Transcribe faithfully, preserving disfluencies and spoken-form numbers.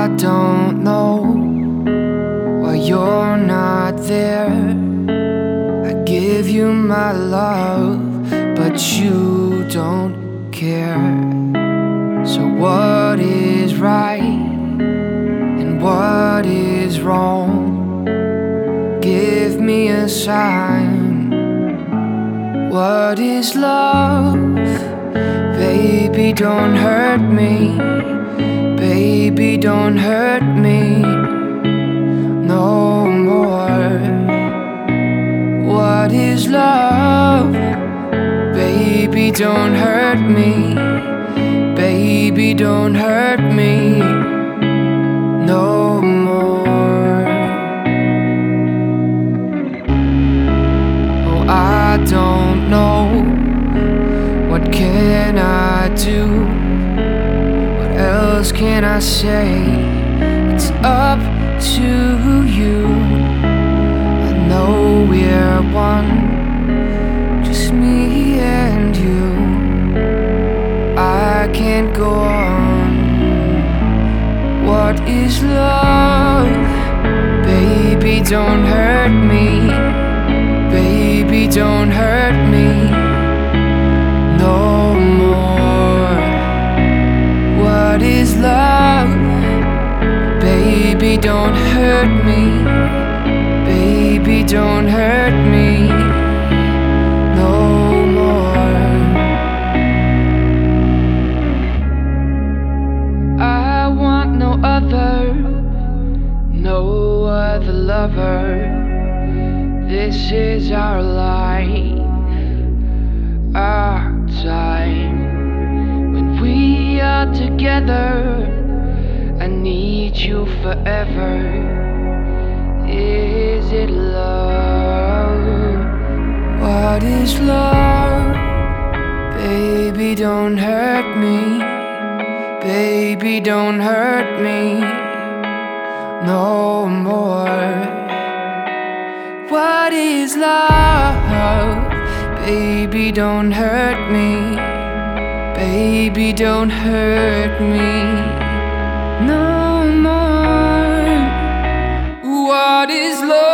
I don't know why you're not there. I give you my love, but you don't care. So what is right and what is wrong? Give me a sign. What is love? Baby, don't hurt me. Baby, don't hurt me no more. What is love? Baby, don't hurt me. Baby, don't hurt me no more. Oh, I don't know. What can I do? What else can I say? It's up to you. I know we're one, just me and you. I can't go on. What is love? Baby, don't hurt me. Baby, don't hurt me no more. What is love? Baby, don't hurt me. Baby, don't hurt me no more. I want no other, no other lover. This is our life, our time. When we are together, I need you forever. Is it love? What is love? Baby, don't hurt me. Baby, don't hurt me no more. What is love? Baby, don't hurt me. Baby, don't hurt me no more. What is love?